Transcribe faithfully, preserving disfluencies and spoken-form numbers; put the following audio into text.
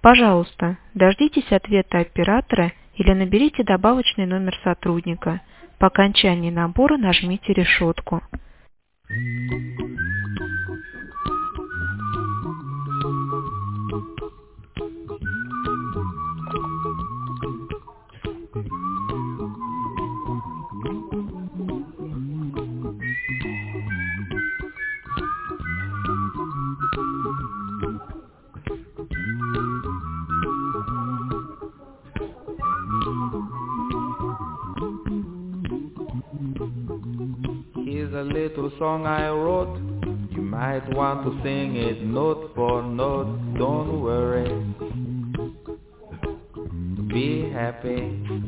Пожалуйста, дождитесь ответа оператора или наберите добавочный номер сотрудника. По окончании набора нажмите решетку. Here's a little song I wrote. You might want to sing it note for note. Don't worry, be happy.